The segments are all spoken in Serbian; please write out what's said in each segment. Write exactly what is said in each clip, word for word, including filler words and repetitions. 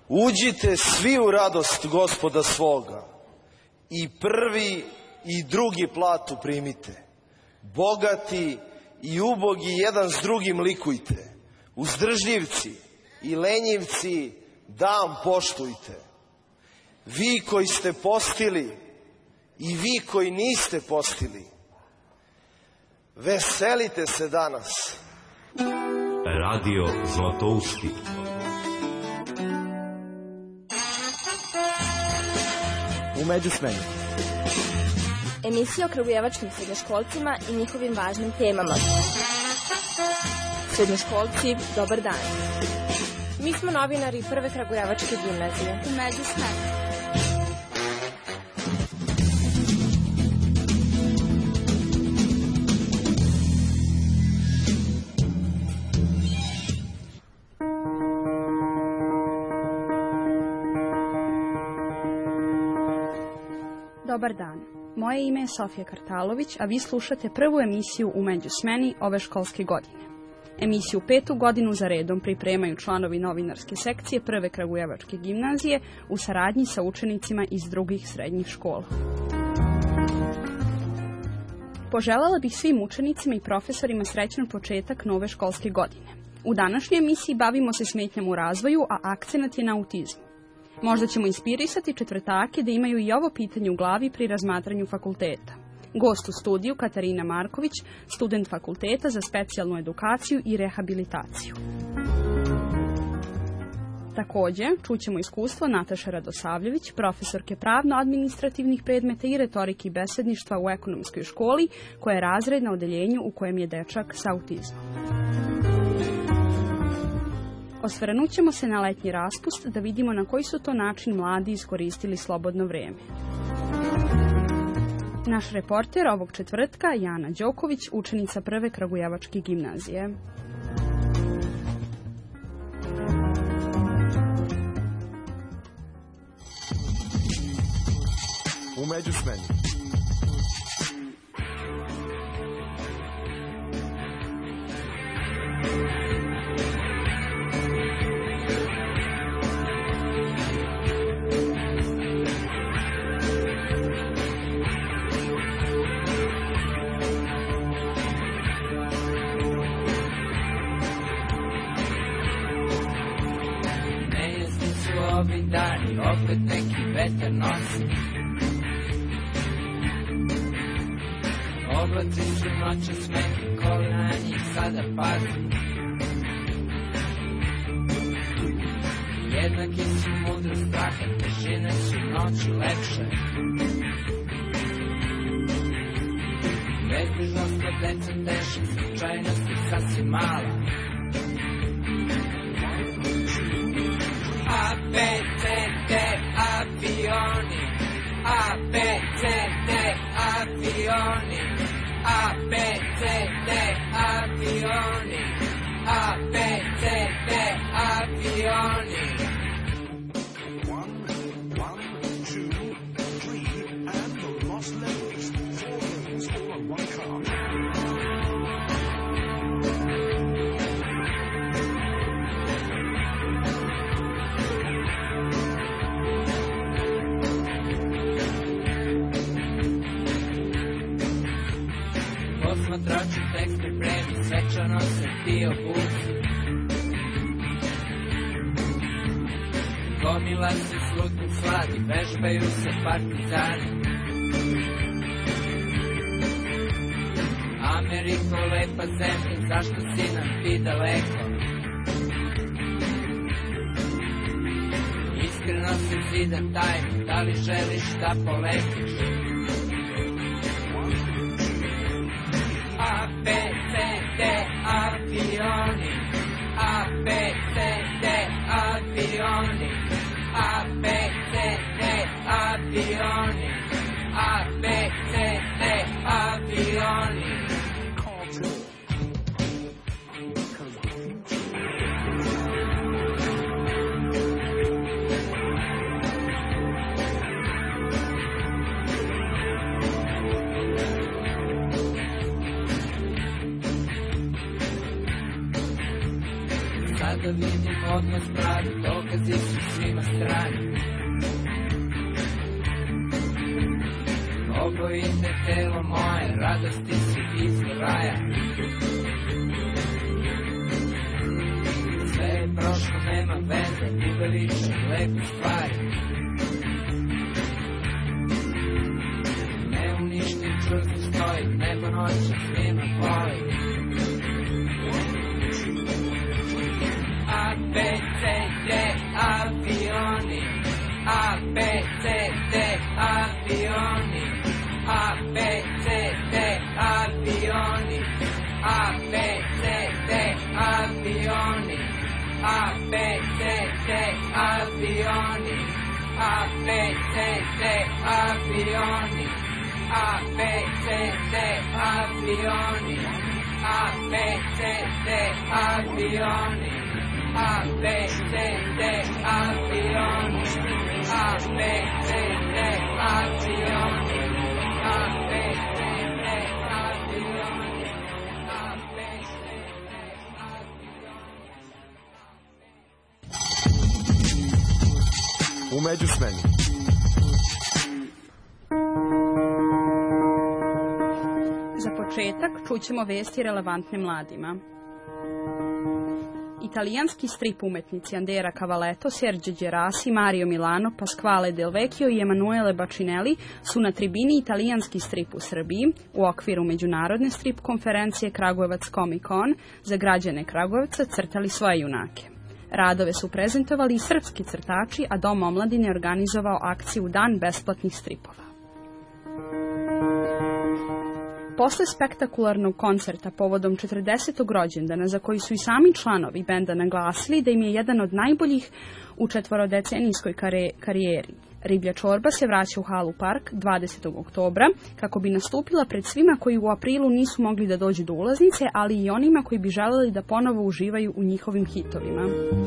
Uđite svi u radost Gospoda svoga i prvi i drugi platu primite. Bogati i ubogi jedan s drugim likujte. Uzdržljivci i lenjivci dan poštujte. Vi koji ste postili i vi koji niste postili, veselite se danas. Radio Zlatousti. U međusmeni. Emisija o kragujevačkim srednjoškolcima i njihovim važnim temama. Srednjoškolci, dobar dan. Mi smo novinari Prve kragujevačke gimnazije. U međusmeni. Dobar dan. Moje ime je Sofija Kartalović, a vi slušate prvu emisiju u međusmeni ove školske godine. Emisiju petu godinu za redom pripremaju članovi novinarske sekcije Prve kragujevačke gimnazije u saradnji sa učenicima iz drugih srednjih škola. Poželjela bih svim učenicima i profesorima srećan početak nove školske godine. U današnjoj emisiji bavimo se smetnjama u razvoju, a akcenat je na autizmu. Možda ćemo inspirisati četvrtake da imaju i ovo pitanje u glavi pri razmatranju fakulteta. Gost u studiju Katarina Marković, student fakulteta za specijalnu edukaciju i rehabilitaciju. Također, čućemo iskustvo Nataše Radosavljević, profesorke pravno-administrativnih predmeta i retorike i besedništva u ekonomskoj školi, koja je razred na odeljenju u kojem je dečak sa autizmom. Osvrnut ćemo se na letnji raspust da vidimo na koji su to način mladi iskoristili slobodno vrijeme. Naš reporter ovog četvrtka, Jana Đoković, učenica Prve kragujevačke gimnazije. U međusmeni. Ovi dani, opet neki vetar nosi. Oblaci su noća smeti, ko na njih sada pazi. Jednaki su mudro straha, težine su noću lepše. Bezbrižnost kod deca teša, slučajnost je sasvim mala. A, B, C, D, avioni. A, B, C, D, avioni. A, B, C, D, avioni. A, B, C, D, avioni. One, one, two, three, and the lost levels. Four levels, all on one card. Posmatraču tekst pripremi, svečano se ti obuci. Gomila se slutnu sladi, vežbaju se partizani. Ameriko, lepa zemlja, zašto si nam ti daleko? Iskreno se zidam tajno, da li želiš da poletiš? A, B, C, D, avioni. A, B, C, D, avioni. A, B, C, D, avioni. A, B, C, D, avioni. Sada vidim odnos pravi, dokazi su svima strani. Obojite telo moje, radosti si iz raja. Sve je prošlo, nema veze, ti veliča lepe stvari. Ne uništi, čvrsto stoji, nebo noća svima tvoj. A, B, C, D, avioni. A, B, C, D, avioni. A, B, C, D, avioni. A, B, C, D, avioni. A, B, C, D, avioni. A, B, C, D, avioni. A, B, C, D, avioni. A, B, C, D, avioni. A, B, C, D, avioni. A, B, C, D, avioni. A, B, C, D, avioni. A, B, C, D, avioni. U međusmeni. Za početak čućemo vesti relevantne mladima. Italijanski strip umetnici Andrea Cavaletto, Sergio Gerasi, Mario Milano, Pasquale Del Vecchio i Emanuele Bacinelli su na tribini Italijanski strip u Srbiji u okviru međunarodne strip konferencije Kragujevac Comic Con za građane Kragujevca crtali svoje junake. Radove su prezentovali i srpski crtači, a Dom omladine je organizovao akciju Dan besplatnih stripova. Posle spektakularnog koncerta povodom četrdesetog rođendana, za koji su i sami članovi benda naglasili da im je jedan od najboljih u četvorodecenijskoj karijeri, Riblja čorba se vraća u Halu Park dvadesetog oktobra kako bi nastupila pred svima koji u aprilu nisu mogli da dođu do ulaznice, ali i onima koji bi želeli da ponovo uživaju u njihovim hitovima.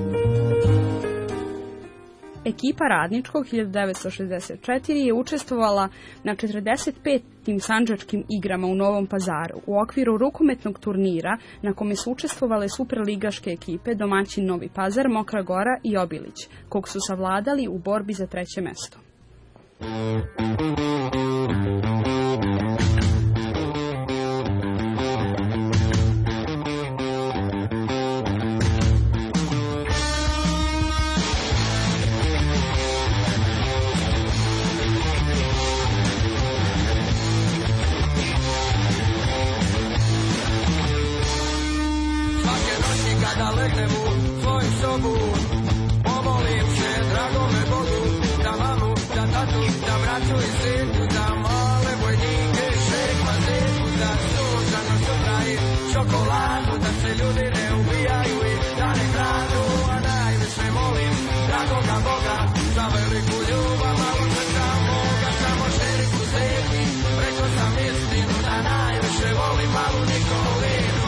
Ekipa Radničkog hiljadu devetsto šezdeset četiri je učestvovala na četrdeset petim sandžačkim igrama u Novom Pazaru u okviru rukometnog turnira na kome su učestvovale superligaške ekipe domaćin Novi Pazar, Mokra Gora i Obilić, kog su savladali u borbi za treće mesto. Da legnem u svoju sobu, pomolim se dragome Bogu, da mamu, da tatu, da braću i sinu, da male vojnike, šejk mazetu, da sunčano sutra i čokoladu, da se ljudi ne ubijaju i da ne kradu, a najviše molim dragoga Boga za veliku ljubav, malo srca moga, samo šeriku zeti, rekao sam istinu, da najviše volim malu Nikolinu.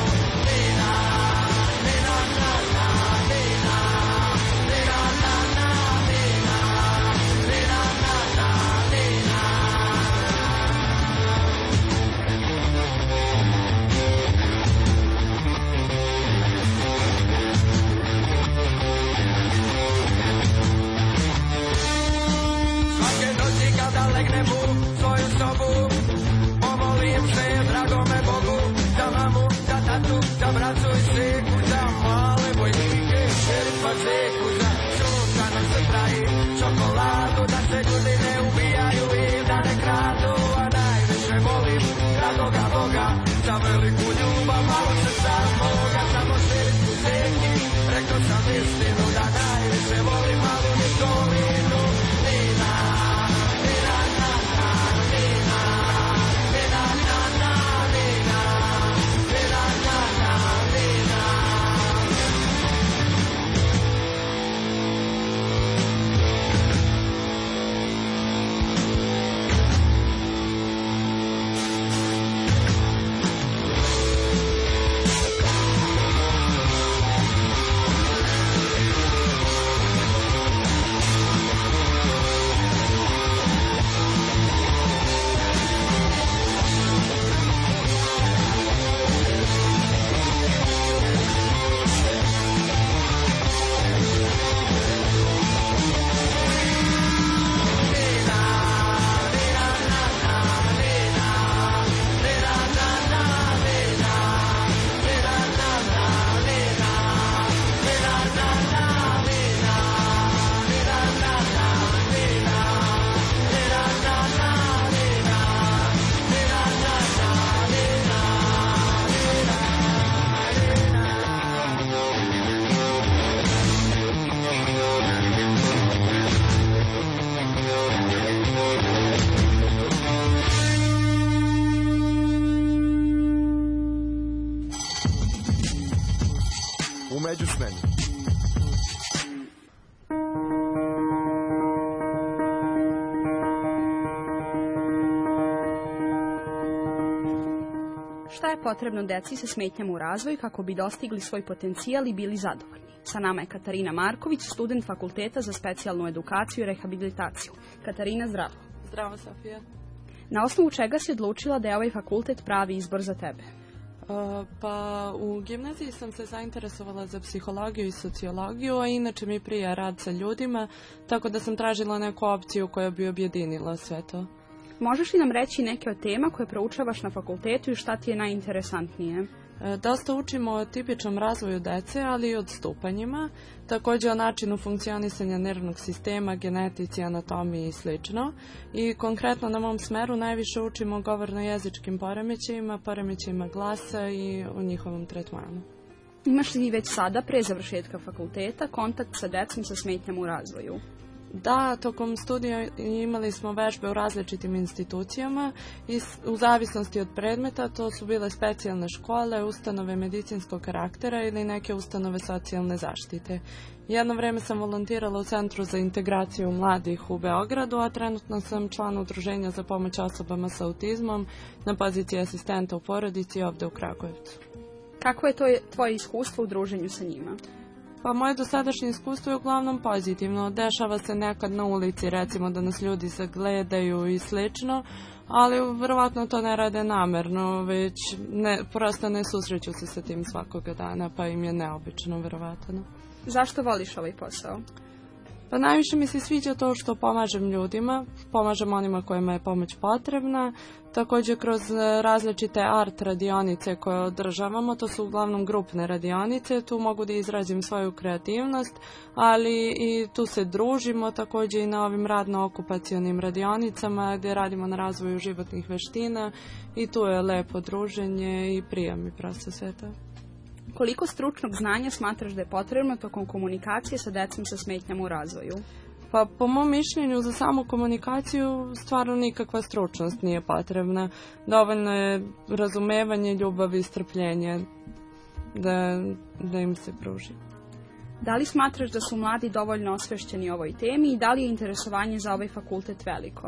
Legnem u svoju sobu, pomolim se dragome Bogu, za mamu, za tatu, za braću i siku, za male vojnike, šerifa zeku, za sunčano sutra i čokoladu, da se ljudi ne ubijaju i da ne kradu, a najviše volim dragoga Boga, za veliku ljubav, malo srca moga, samo šerifu zeki, rekao sam istinu, da najviše volim malu Nikolinu. Nina, Nina, potrebno deci sa smetnjama u razvoju kako bi dostigli svoj potencijal i bili zadovoljni. Sa nama je Katarina Marković, student Fakulteta za specijalnu edukaciju i rehabilitaciju. Katarina, zdravo. Zdravo, Sofija. Na osnovu čega si odlučila da je ovaj fakultet pravi izbor za tebe? Uh, pa u gimnaziji sam se zainteresovala za psihologiju i sociologiju, a inače mi prija rad sa ljudima, tako da sam tražila neku opciju koja bi objedinila sve to. Možeš li nam reći neke od tema koje proučavaš na fakultetu i šta ti je najinteresantnije? Dosta učimo o tipičnom razvoju dece, ali i odstupanjima, također o načinu funkcionisanja nervnog sistema, genetici, anatomiji i sl. I konkretno na mom smeru najviše učimo o govorno-jezičkim poremećajima, poremećajima glasa i o njihovom tretmanu. Imaš li već sada, pre završetka fakulteta, kontakt sa decom sa smetnjama u razvoju? Da, tokom studija imali smo vežbe u različitim institucijama i u zavisnosti od predmeta to su bile specijalne škole, ustanove medicinskog karaktera ili neke ustanove socijalne zaštite. Jedno vreme sam volontirala u Centru za integraciju mladih u Beogradu, a trenutno sam član udruženja za pomoć osobama sa autizmom na poziciji asistenta u porodici ovde u Kragujevcu. Kako je to tvoje iskustvo u druženju sa njima? Pa moje dosadašnje iskustvo je uglavnom pozitivno. Dešava se nekad na ulici, recimo da nas ljudi zagledaju i slično, ali verovatno to ne rade namerno, već ne, prosto ne susreću se sa tim svakoga dana, pa im je neobično verovatno. Zašto voliš ovaj posao? Pa najviše mi se sviđa to što pomažem ljudima, pomažem onima kojima je pomoć potrebna, također kroz različite art radionice koje održavamo, to su uglavnom grupne radionice, tu mogu da izrazim svoju kreativnost, ali i tu se družimo također i na ovim radno-okupacionim radionicama gdje radimo na razvoju životnih veština i tu je lepo druženje i prija mi prosto sve to. Koliko stručnog znanja smatraš da je potrebno tokom komunikacije sa decom sa smetnjama u razvoju? Pa po mom mišljenju za samu komunikaciju stvarno nikakva stručnost nije potrebna. Dovoljno je razumevanje, ljubav i strpljenje da, da im se pruži. Da li smatraš da su mladi dovoljno osvešćeni o ovoj temi i da li je interesovanje za ovaj fakultet veliko?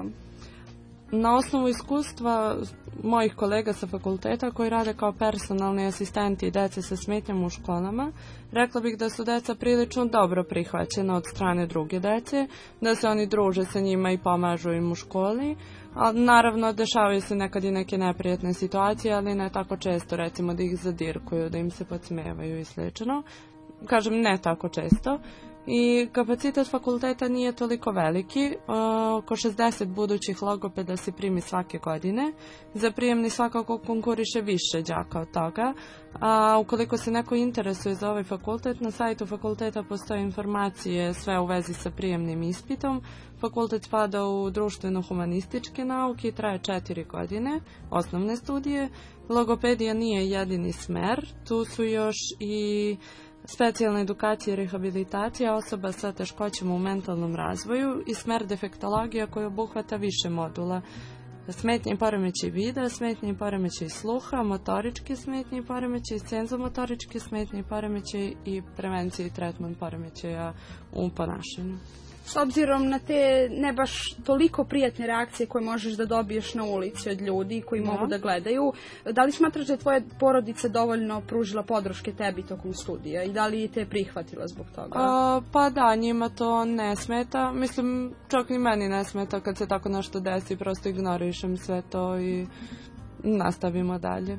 Na osnovu iskustva mojih kolega sa fakulteta koji rade kao personalni asistenti dece sa smetnjama u školama, rekla bih da su deca prilično dobro prihvaćena od strane druge dece, da se oni druže sa njima i pomažu im u školi, a naravno dešavaju se nekad i neke neprijatne situacije, ali ne tako često, recimo da ih zadirkuju, da im se podsmevaju i slično. Kažem ne tako često. I kapacitet fakulteta nije toliko veliki, oko šezdeset budućih logopeda se primi svake godine. Za prijemni svakako konkuriše više đaka od toga, a ukoliko se neko interesuje za ovaj fakultet, na sajtu fakulteta postoje informacije sve u vezi sa prijemnim ispitom. Fakultet spada u društveno-humanističke nauke i traje četiri godine, osnovne studije. Logopedija nije jedini smer, tu su još i specijalna edukacija i rehabilitacija osoba sa teškoćama u mentalnom razvoju i smer defektologija koji obuhvata više modula. Smetnje i poremećaj vida, smetnje i poremećaj sluha, motoričke smetnje i poremećaj, senzomotoričke smetnje i poremećaj i prevencija i tretman poremećaja u ponašanju. S obzirom na te ne baš toliko prijatne reakcije koje možeš da dobiješ na ulici od ljudi koji no. mogu da gledaju, da li smatraš da je tvoja porodica dovoljno pružila podrške tebi tokom studija i da li te je prihvatila zbog toga? A, pa da, njima to ne smeta. Mislim, čak i meni ne smeta kad se tako nešto desi, prosto ignorišem sve to i nastavimo dalje.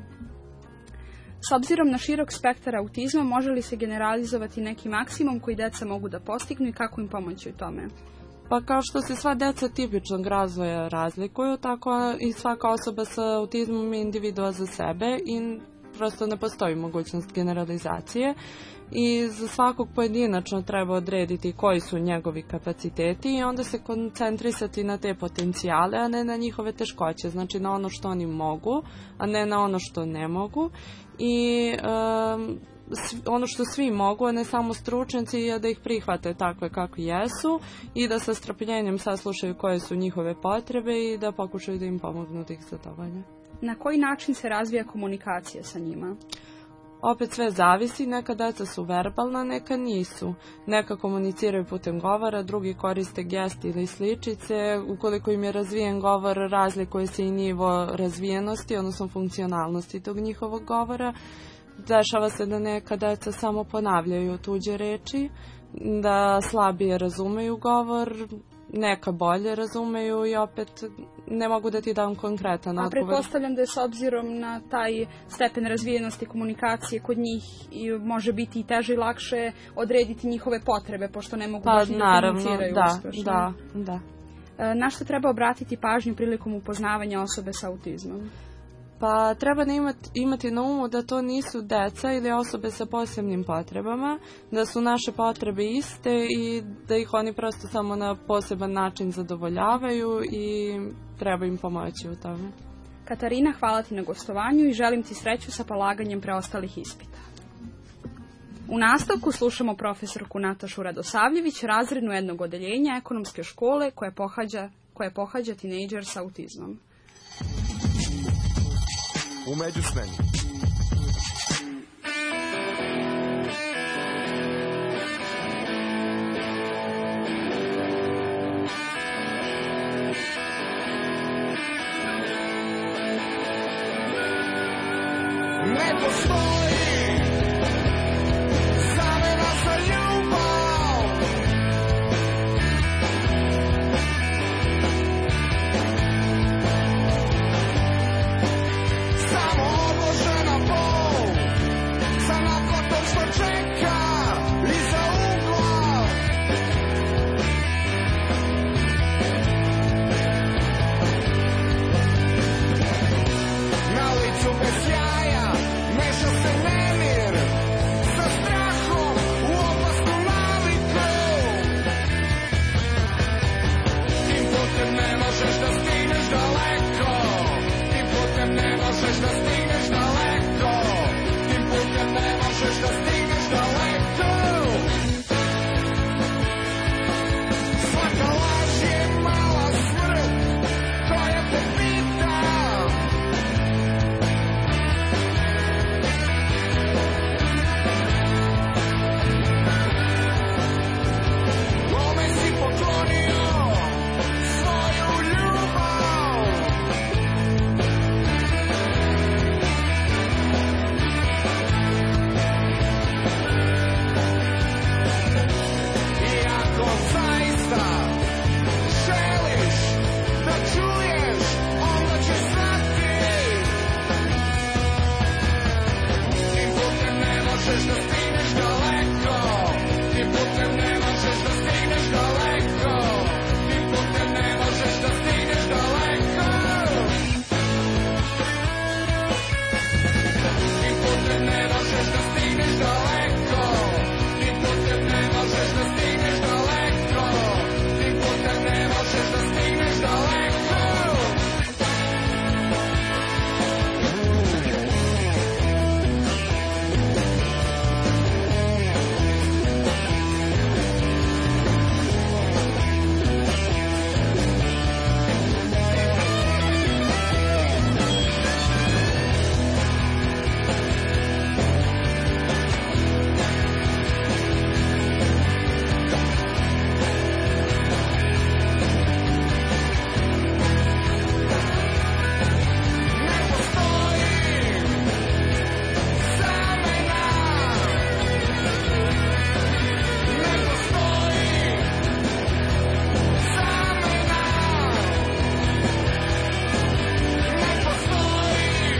S obzirom na širok spektar autizma, može li se generalizovati neki maksimum koji deca mogu da postignu i kako im pomoći u tome? Pa kao što se sva deca tipičnog razvoja razlikuju, tako i svaka osoba sa autizmom je individua za sebe i prosto ne postoji mogućnost generalizacije. I za svakog pojedinačno treba odrediti koji su njegovi kapaciteti i onda se koncentrisati na te potencijale, a ne na njihove teškoće, znači na ono što oni mogu, a ne na ono što ne mogu. I um, ono što svi mogu, a ne samo stručnjaci, je da ih prihvate takve kakvi jesu i da sa strpljenjem saslušaju koje su njihove potrebe i da pokušaju da im pomognu da ih zadovolje. Na koji način se razvija komunikacija sa njima? Opet sve zavisi, neka deca su verbalna, neka nisu. Neka komuniciraju putem govora, drugi koriste gesti ili sličice. Ukoliko im je razvijen govor, razlikuje se i nivo razvijenosti, odnosno funkcionalnosti tog njihovog govora. Dešava se da neka deca samo ponavljaju tuđe reči, da slabije razumeju govor, neka bolje razumeju i opet ne mogu da ti dam konkretan odgovor. A pretpostavljam da je s obzirom na taj stepen razvijenosti komunikacije kod njih i može biti i teže i lakše odrediti njihove potrebe, pošto ne mogu pa, baš da komuniciraju da, uspešno. Da, da. E, na što treba obratiti pažnju prilikom upoznavanja osobe sa autizmom? Pa treba da imati, imati na umu da to nisu deca ili osobe sa posebnim potrebama, da su naše potrebe iste i da ih oni prosto samo na poseban način zadovoljavaju i treba im pomoći u tome. Katarina, hvala ti na gostovanju i želim ti sreću sa polaganjem preostalih ispita. U nastavku slušamo profesorku Natašu Radosavljević, razrednu jednog odeljenja ekonomske škole koje pohađa, koje pohađa tinejdžer sa autizmom. U međusmeni. Ne postoji zamena za ljubav. Samo odložena bol za naplatom što čeka iza ugla. Na licu bez jaja meša se nemir sa strahom u opasnu naviku. Tim putem ne možeš da stigneš daleko. Tim putem ne možeš da stigneš daleko. Tim putem ne možeš da stigneš daleko. Svaka laž je mala smrt koja te pita. Kome si poklonio svoju ljubav? I ako zaista želiš da čuješ, onda ćeš znati. Tim putem ne možeš da stigneš daleko. Tim putem ne možeš da stigneš daleko. Tim putem ne možeš da stigneš daleko. Tim putem ne možeš da stigneš daleko. Tim putem ne možeš da stigneš daleko. Tim putem ne možeš da stigneš daleko. Ne postoji zamena. Ne postoji zamena. Ne postoji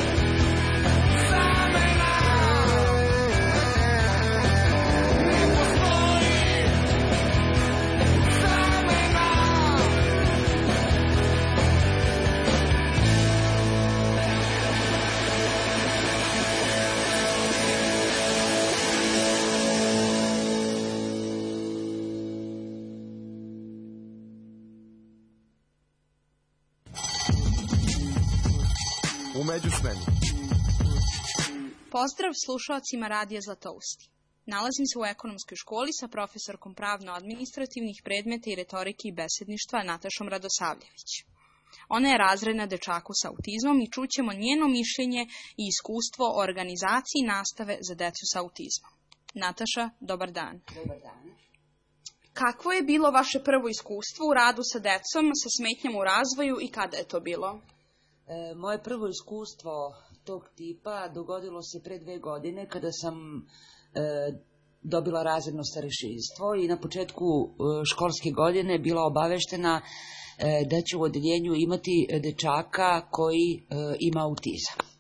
zamena. Ne postoji U međusmeni. Pozdrav slušalcima Radija Zlatousti. Nalazim se u ekonomskoj školi sa profesorkom pravno-administrativnih predmeta i retorike i besedništva Natašom Radosavljević. Ona je razredna dečaku sa autizmom i čućemo njeno mišljenje i iskustvo o organizaciji nastave za decu sa autizmom. Nataša, dobar dan. Dobar dan. Kakvo je bilo vaše prvo iskustvo u radu sa decom sa smetnjama u razvoju i kada je to bilo? E, moje prvo iskustvo tog tipa dogodilo se pre dve godine kada sam e, dobila razredno starešinstvo i na početku e, školske godine bila obaveštena e, da ću u odeljenju imati dečaka koji e, ima autizam. E,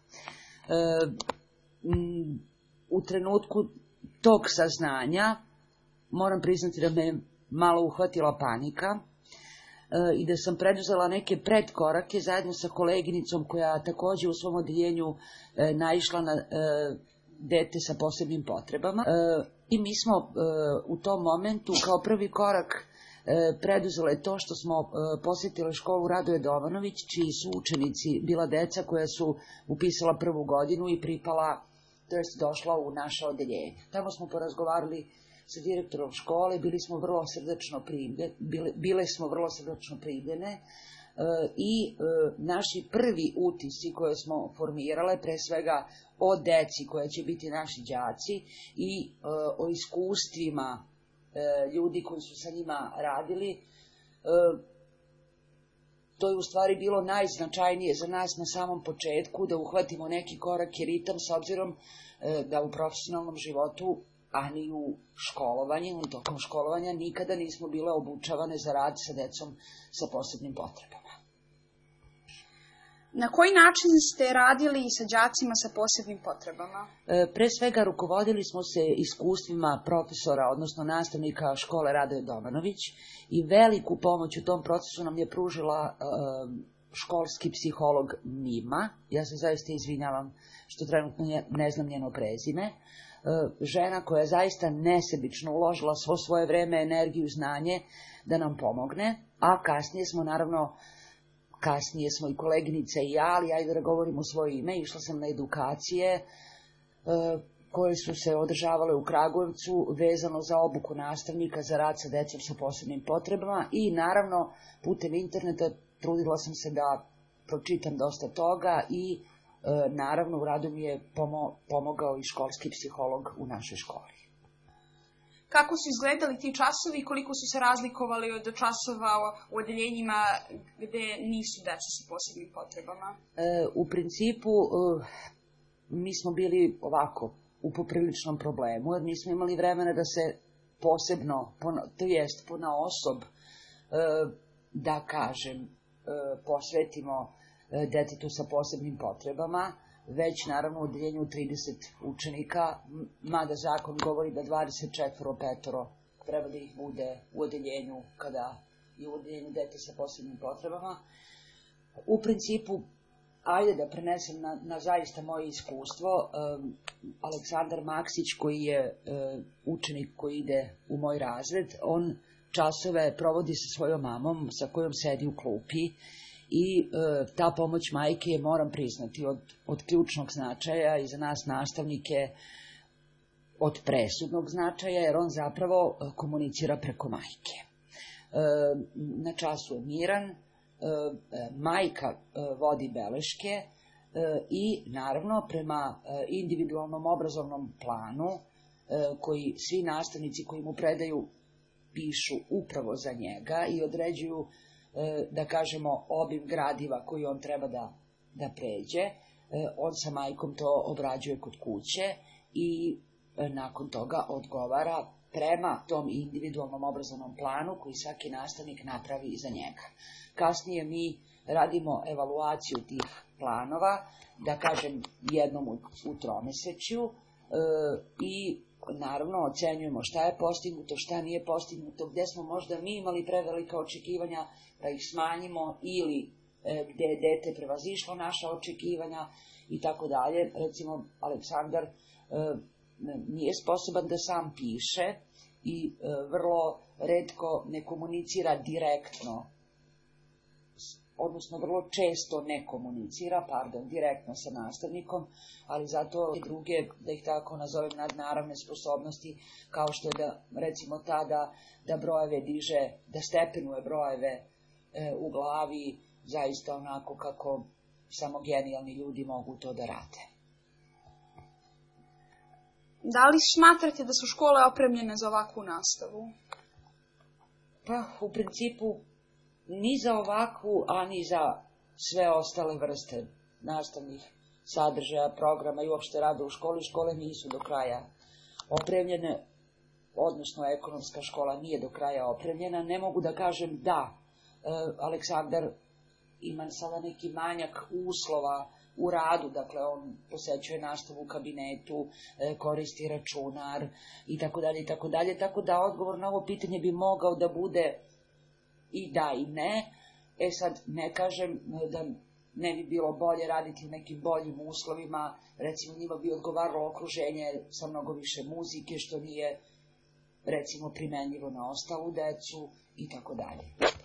m, u trenutku tog saznanja moram priznati da me malo uhvatila panika e, i da sam preduzela neke predkorake zajedno sa koleginicom koja takođe u svom odeljenju e, naišla na e, dete sa posebnim potrebama. E, I mi smo e, u tom momentu kao prvi korak e, preduzele to što smo e, posjetile školu Radoje Dovanović, čiji su učenici bila deca koja su upisala prvu godinu i pripala, to jest došla u naše odeljenje. Tamo smo porazgovarali sa direktorom škole, bili smo vrlo srdačno primljene, bile, bile smo vrlo srdačno primljene e, i e, naši prvi utisci koje smo formirale, pre svega o deci koja će biti naši đaci i e, o iskustvima e, ljudi koji su sa njima radili, e, to je u stvari bilo najznačajnije za nas na samom početku, da uhvatimo neki korak i ritam s obzirom e, da u profesionalnom životu, a ni u školovanju, tokom školovanja, nikada nismo bile obučavane za rad sa decom sa posebnim potrebama. Na koji način ste radili sa đacima sa posebnim potrebama? E, pre svega rukovodili smo se iskustvima profesora, odnosno nastavnika škole Radoje Dovanović i veliku pomoć u tom procesu nam je pružila e, školski psiholog Mima. Ja se zaista izvinjavam što trenutno ne znam njeno prezime. Žena koja je zaista nesebično uložila svo svoje vreme, energiju i znanje da nam pomogne, a kasnije smo naravno, kasnije smo i koleginice i ja, ali ajde da govorim u svoje ime, išla sam na edukacije koje su se održavale u Kragujevcu vezano za obuku nastavnika za rad sa decom sa posebnim potrebama i naravno putem interneta trudila sam se da pročitam dosta toga i E, naravno, u radu mi je pomo pomogao i školski psiholog u našoj školi. Kako su izgledali ti časovi i koliko su se razlikovali od časova u odeljenjima gde nisu deca sa posebnim potrebama? E, u principu, e, mi smo bili ovako, u popriličnom problemu, jer nismo imali vremena da se posebno, to jest ponaosob, e, da kažem, e, posvetimo detetu sa posebnim potrebama, već naravno u odeljenju trideset učenika, mada zakon govori da dvadeset četvoro petoro treba da ih bude u odeljenju kada je u odeljenju dete sa posebnim potrebama. U principu, ajde da prenesem na, na zaista moje iskustvo, um, Aleksandar Maksić, koji je um, učenik koji ide u moj razred, on časove provodi sa svojom mamom sa kojom sedi u klupi. I e, ta pomoć majke je, moram priznati, od, od ključnog značaja i za nas nastavnike od presudnog značaja, jer on zapravo e, komunicira preko majke. E, na času je miran, e, majka e, vodi beleške e, i naravno prema e, individualnom obrazovnom planu e, koji svi nastavnici koji mu predaju pišu upravo za njega i određuju, da kažemo, obim gradiva koji on treba da, da pređe. On sa majkom to obrađuje kod kuće i nakon toga odgovara prema tom individualnom obrazovnom planu koji svaki nastavnik napravi za njega. Kasnije mi radimo evaluaciju tih planova, da kažem jednom u, u tromesečju e, i naravno ocenjujemo šta je postignuto, šta nije postignuto, gde smo možda mi imali prevelika očekivanja da ih smanjimo ili e, gde je dete prevazišlo naša očekivanja i tako dalje. Recimo, Aleksandar e, nije sposoban da sam piše i e, vrlo retko ne komunicira direktno, odnosno vrlo često ne komunicira, pardon, direktno sa nastavnikom, ali zato i druge, da ih tako nazovem, nadnaravne sposobnosti, kao što je da, recimo ta da, da brojeve diže, da stepenuje brojeve e, u glavi, zaista onako kako samo genijalni ljudi mogu to da rade. Da li smatrate da su škole opremljene za ovakvu nastavu? Pa, u principu, ni za ovakvu, a ni za sve ostale vrste nastavnih sadržaja, programa i uopšte rada u školi. Škole nisu do kraja opremljene, odnosno ekonomska škola nije do kraja opremljena. Ne mogu da kažem da Aleksandar ima sada neki manjak uslova u radu, dakle on posećuje nastavu u kabinetu, koristi računar i tako dalje i tako dalje, tako da odgovor na ovo pitanje bi mogao da bude i da i ne. E sad, ne kažem da ne bi bilo bolje raditi u nekim boljim uslovima, recimo njima bi odgovaralo okruženje sa mnogo više muzike, što nije recimo primenljivo na ostalu decu i tako dalje.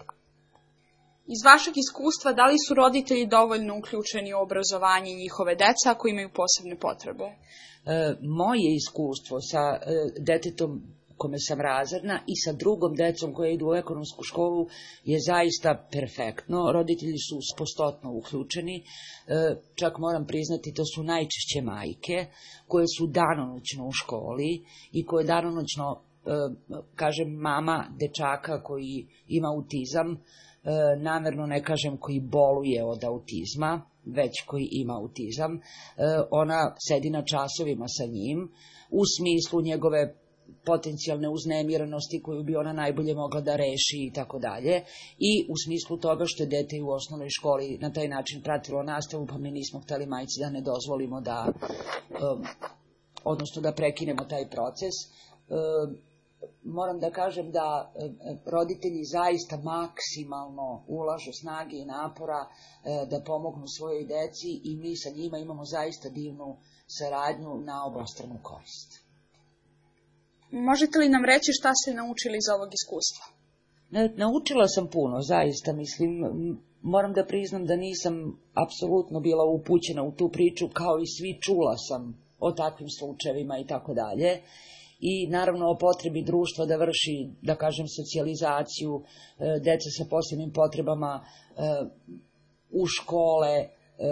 Iz vašeg iskustva, da li su roditelji dovoljno uključeni u obrazovanje njihove dece ako imaju posebne potrebe? E, moje iskustvo sa e, detetom kome sam razredna i sa drugom decom koja idu u ekonomsku školu je zaista perfektno. Roditelji su stopostotno uključeni, e, čak moram priznati to su najčešće majke koje su danonoćno u školi i koje danonoćno, e, kažem, mama dečaka koji ima autizam, E, namerno ne kažem koji boluje od autizma, već koji ima autizam, e, ona sedi na časovima sa njim u smislu njegove potencijalne uznemiranosti koju bi ona najbolje mogla da reši i tako dalje, i u smislu toga što je dete u osnovnoj školi na taj način pratilo nastavu, pa mi nismo hteli majci da ne dozvolimo da, e, odnosno da prekinemo taj proces. E, Moram da kažem da roditelji zaista maksimalno ulažu snage i napora da pomognu svojoj deci i mi sa njima imamo zaista divnu saradnju na obostranu korist. Možete li nam reći šta ste naučili iz ovog iskustva? Naučila sam puno, zaista, mislim, moram da priznam da nisam apsolutno bila upućena u tu priču, kao i svi čula sam o takvim slučajevima i tako dalje. I naravno o potrebi društva da vrši, da kažem, socijalizaciju e, dece sa posebnim potrebama e, u škole, e,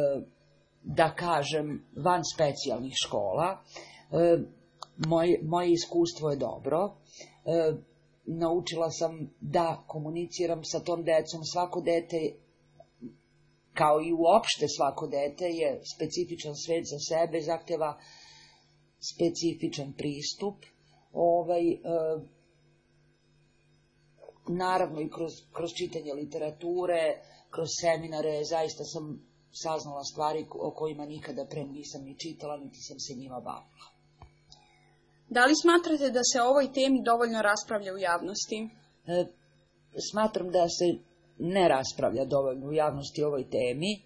da kažem, van specijalnih škola. E, moj, moje iskustvo je dobro. E, naučila sam da komuniciram sa tom decom. Svako dete, kao i uopšte svako dete, je specifičan svet za sebe, zahteva specifičan pristup. Ovaj, e, naravno i kroz, kroz čitanje literature, kroz seminare, zaista sam saznala stvari o kojima nikada pre nisam ni čitala, niti sam se njima bavila. Da li smatrate da se o ovoj temi dovoljno raspravlja u javnosti? E, smatram da se ne raspravlja dovoljno u javnosti o ovoj temi. E,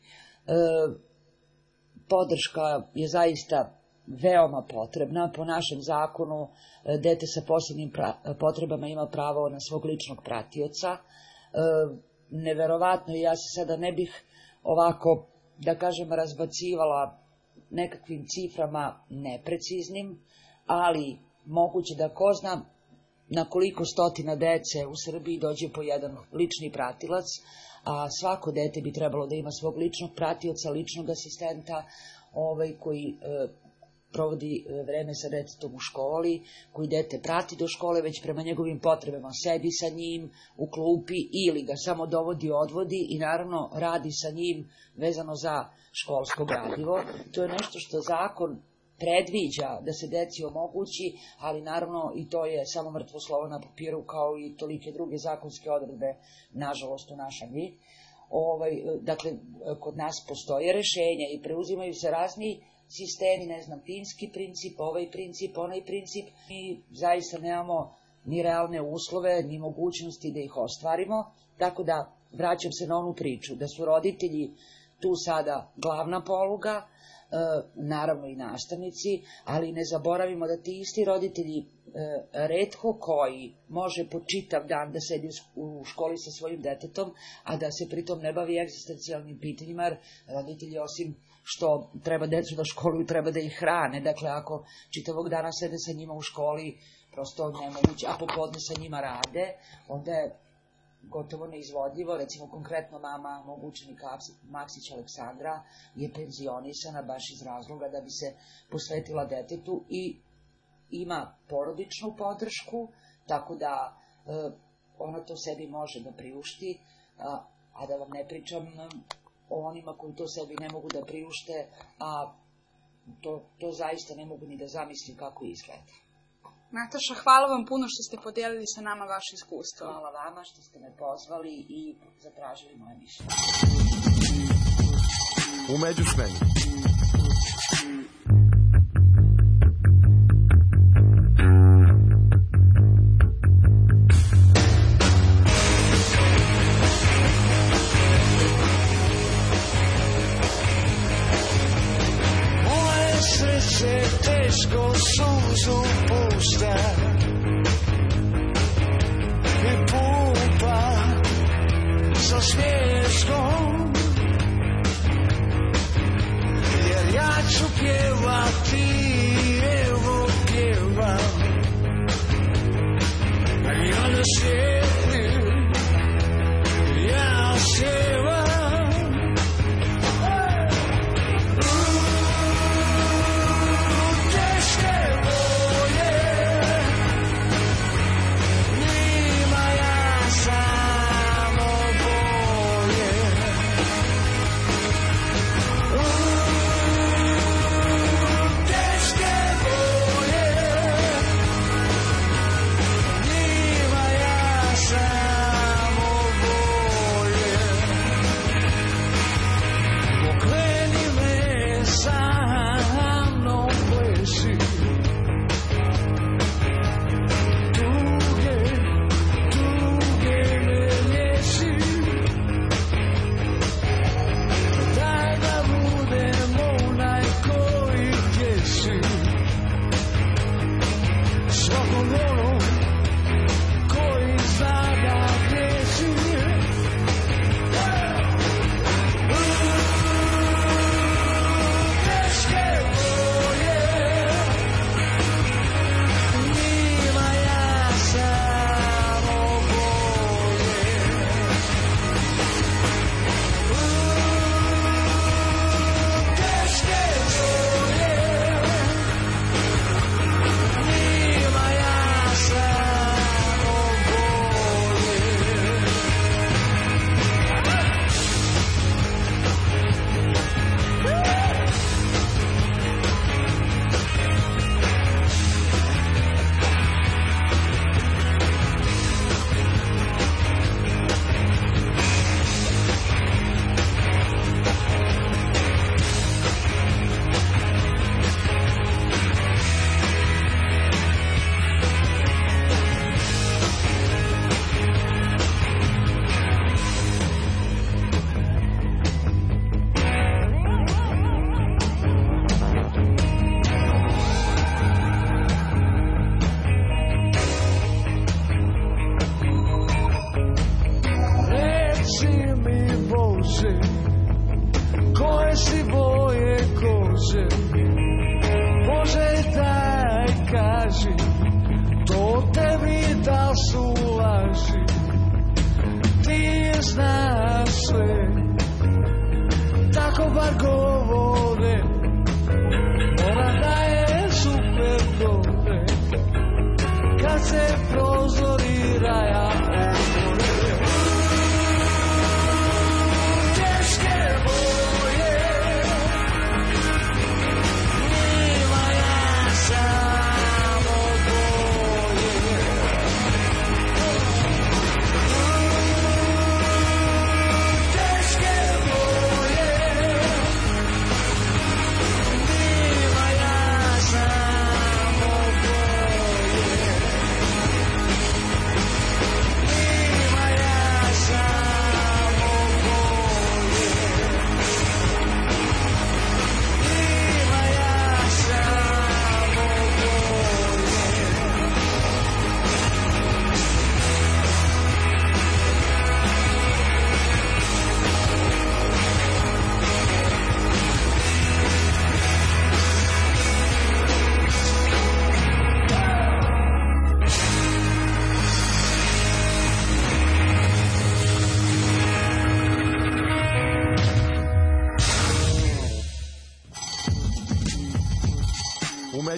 podrška je zaista veoma potrebna. Po našem zakonu dete sa posebnim potrebama ima pravo na svog ličnog pratioca. E, neverovatno, ja se sada ne bih ovako, da kažem, razbacivala nekakvim ciframa nepreciznim, ali moguće da ko zna na koliko stotina dece u Srbiji dođe po jedan lični pratilac, a svako dete bi trebalo da ima svog ličnog pratioca, ličnog asistenta, ovaj koji e, provodi vreme sa detetom u školi, koji dete prati do škole već prema njegovim potrebama, sedi sa njim u klupi ili ga samo dovodi, odvodi i naravno radi sa njim vezano za školsko gradivo. To je nešto što zakon predviđa da se deci omogući, ali naravno i to je samo mrtvo slovo na papiru, kao i tolike druge zakonske odredbe, nažalost, u našem. Ovaj, dakle, kod nas postoje rešenja i preuzimaju se razni sistemi, ne znam, finski princip, ovaj princip, onaj princip, i zaista nemamo ni realne uslove, ni mogućnosti da ih ostvarimo, tako da vraćam se na onu priču, da su roditelji tu sada glavna poluga, e, naravno i nastavnici, ali ne zaboravimo da ti isti roditelji, e, retko koji može po čitav dan da sedi u školi sa svojim detetom, a da se pritom ne bavi egzistencijalnim pitanjima, jer roditelji osim što treba decu da školuju, treba da ih hrane. Dakle, ako čitavog dana sede sa njima u školi, prosto nemoguće, a popodne sa njima rade, onda je gotovo neizvodljivo. Recimo, konkretno mama mog učenika Maksića Aleksandra je penzionisana baš iz razloga da bi se posvetila detetu i ima porodičnu podršku, tako da e, ona to sebi može da priušti, a, a da vam ne pričam o onima koji to sebi ne mogu da priušte, a to, to zaista ne mogu ni da zamislim kako izgleda. Nataša, hvala vam puno što ste podijelili sa nama vaše iskustvo. Hvala vama što ste me pozvali i zatražili moje mišljenje. U međusmeni. Moje srce teško suzu pušta i pumpa sa smješkom, jer ja ću pjevati, evo pjevam, i onda svijetlim, ja sjevam.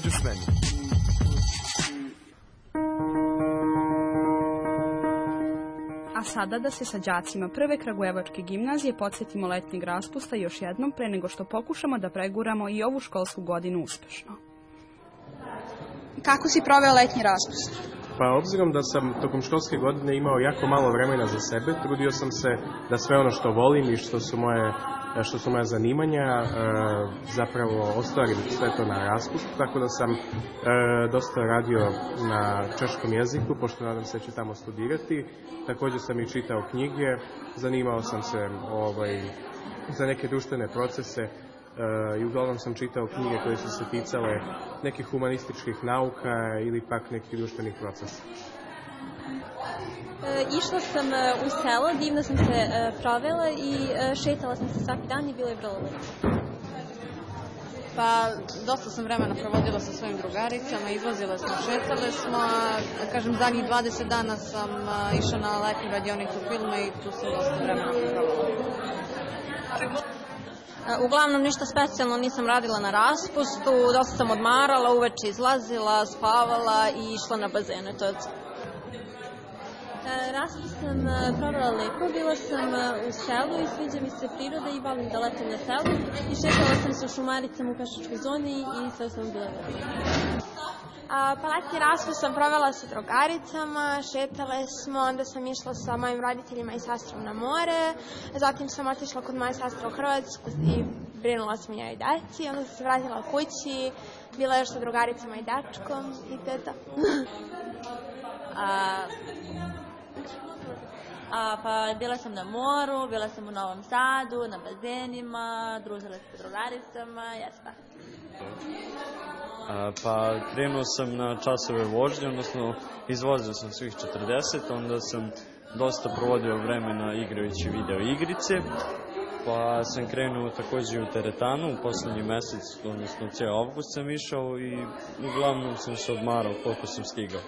međusmeni. A sada da se sa đacima Prve kragujevačke gimnazije podsjetimo letnjeg raspusta još jednom pre nego što pokušamo da preguramo i ovu školsku godinu uspešno. Kako si proveo letnji raspust? Pa obzirom da sam tokom školske godine imao jako malo vremena za sebe, trudio sam se da sve ono što volim i što su moje, što su moja zanimanja zapravo ostvarim sve to na raspust, tako da sam dosta radio na češkom jeziku, pošto nadam se da ću tamo studirati. Također sam i čitao knjige, zanimao sam se ovaj, za neke društvene procese i uglavnom sam čitao knjige koje su se ticale nekih humanističkih nauka ili pak nekih društvenih procesa. E, išla sam u selo, divno sam se e, provela i e, šetala sam se svaki dan i bilo je vrlo lepo. Pa, dosta sam vremena provodila sa svojim drugaricama, izlazile smo, šetale smo, a, da kažem, zadnjih dvadeset dana sam a, išla na letnju radionicu filma i tu sam dosta vremena provodila. Uglavnom ništa specijalno nisam radila na raspustu, dosta sam odmarala, uveče izlazila, spavala i išla na bazene, to je to. Raspust sam provela lepo, bila sam u selu i sviđa mi se priroda i volim da letim na selu i šetala sam se u šumaricama u pešačkoj zoni i sve sam bila lepo. A, pa letnji raspust sam provela sa drugaricama, šetale smo, onda sam išla sa mojim roditeljima i sestrom na more, zatim sam otišla kod moje sestre u Hrvatsku i brinula sam njoj deci, onda sam se vratila kući, bila još sa drugaricama i dečkom i to je to. A, a, pa bila sam na moru, bila sam u Novom Sadu, na bazenima, družila se sa drugaricama, jeste. A, pa krenuo sam na časove vožnje, odnosno izvozio sam svih četrdeset, onda sam dosta provodio vremena igrajući video igrice, pa sam krenuo takođe u teretanu u poslednji mesec, odnosno cijel avgust sam išao i uglavnom sam se odmarao koliko sam stigao.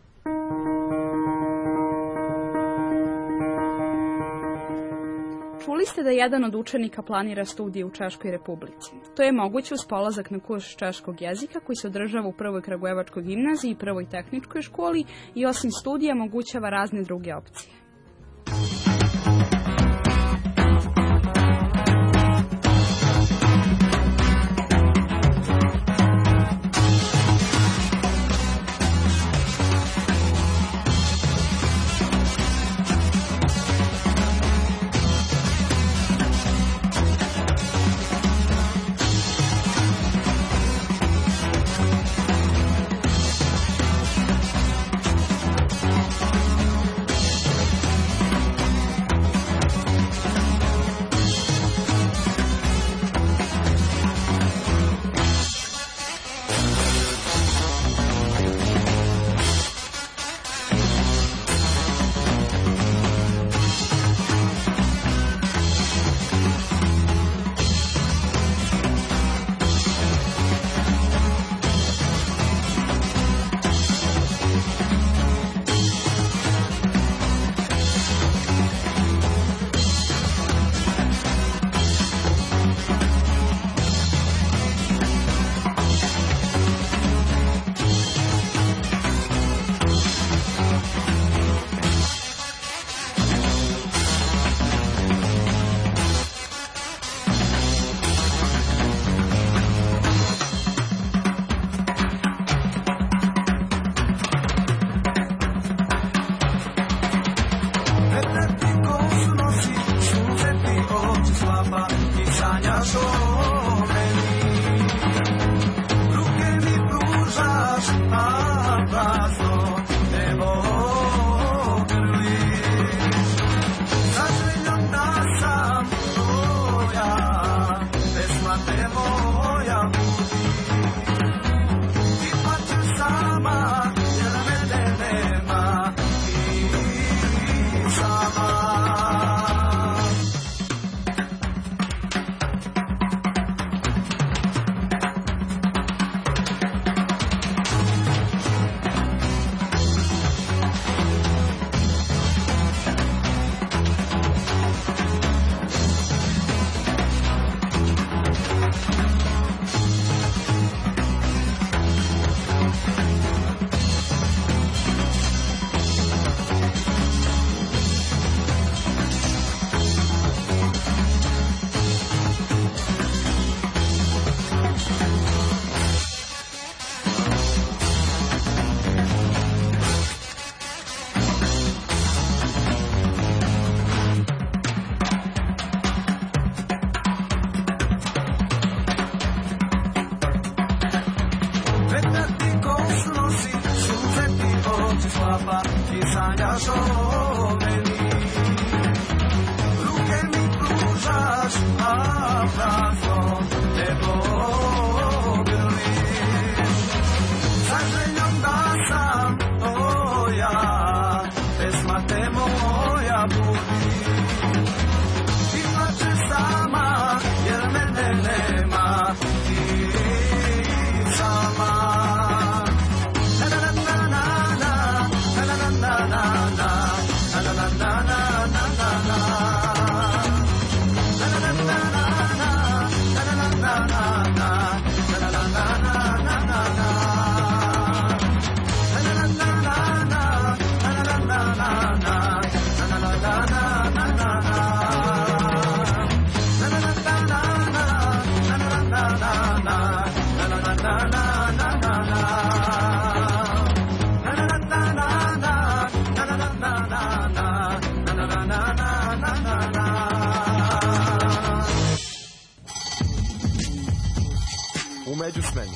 Čuli ste da jedan od učenika planira studije u Češkoj Republici. To je moguće uz polazak na kurs češkog jezika koji se održava u Prvoj kragujevačkoj gimnaziji i Prvoj tehničkoj školi i osim studija omogućava razne druge opcije. međusmeni.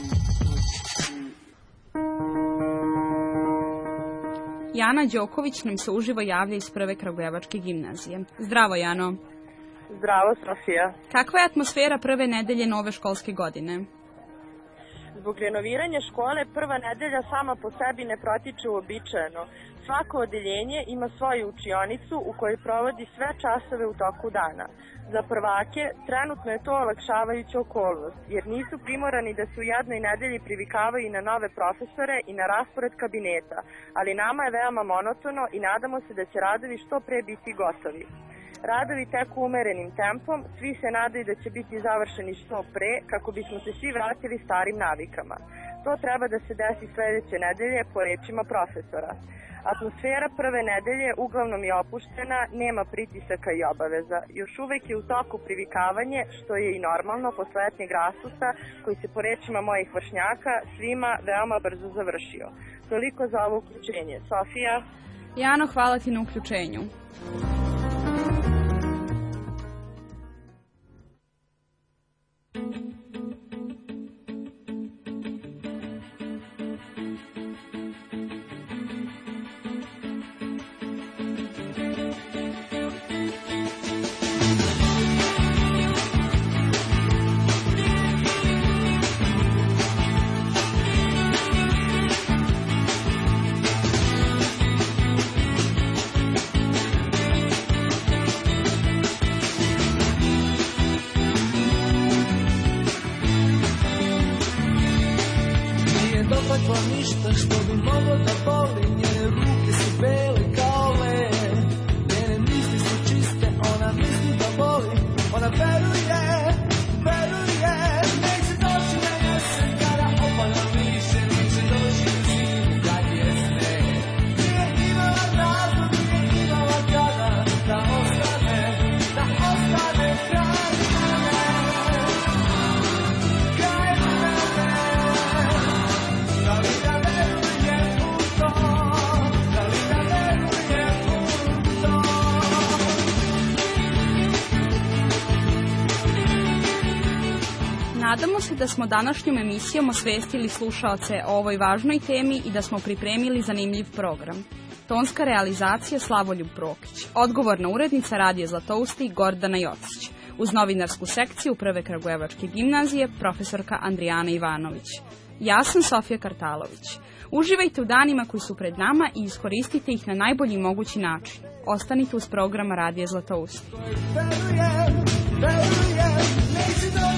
Jana Đoković nam se uživo javlja iz Prve kragujevačke gimnazije. Zdravo, Jano. Zdravo, Sofija. Kakva je atmosfera prve nedelje nove školske godine? Zbog renoviranja škole prva nedelja sama po sebi ne protiče uobičajeno. Svako odeljenje ima svoju učionicu u kojoj provodi sve časove u toku dana. Za prvake trenutno je to olakšavajuća okolnost, jer nisu primorani da se u jednoj nedelji privikavaju na nove profesore i na raspored kabineta, ali nama je veoma monotono i nadamo se da će radovi što pre biti gotovi. Radovi teku umerenim tempom, svi se nadaju da će biti završeni što pre kako bismo se svi vratili starim navikama. To treba da se desi sledeće nedelje po rečima profesora. Atmosfera prve nedelje uglavnom je opuštena, nema pritisaka i obaveza. Još uvek je u toku privikavanje, što je i normalno posle letnjeg raspusta, koji se po rečima mojih vršnjaka svima veoma brzo završio. Toliko za ovo uključenje. Sofija? Jano, hvala ti na uključenju. Ništa što bi moglo da boli, njene ruke su bele kao led, njene misli su čiste, ona misli da voli, ona veruje, veruje, neće doći na jesen kada opada više, neće doći na zimu kad je sneg. Nije imala razlog, nije imala kada da ostane, da ostane kraj mene, kraj mene. Da li da verujem u to, da li da verujem u to. Nadamo se da smo današnjom emisijom osvestili slušaoce o ovoj važnoj temi i da smo pripremili zanimljiv program. Tonska realizacija Slavoljub Prokić, odgovorna urednica Radija Zlatousti Gordana Jocić, uz novinarsku sekciju Prve kragujevačke gimnazije profesorka Andrijana Ivanović. Ja sam Sofija Kartalović. Uživajte u danima koji su pred nama i iskoristite ih na najbolji mogući način. Ostanite uz program Radija Zlatousti. Verujem, verujem, neće doći.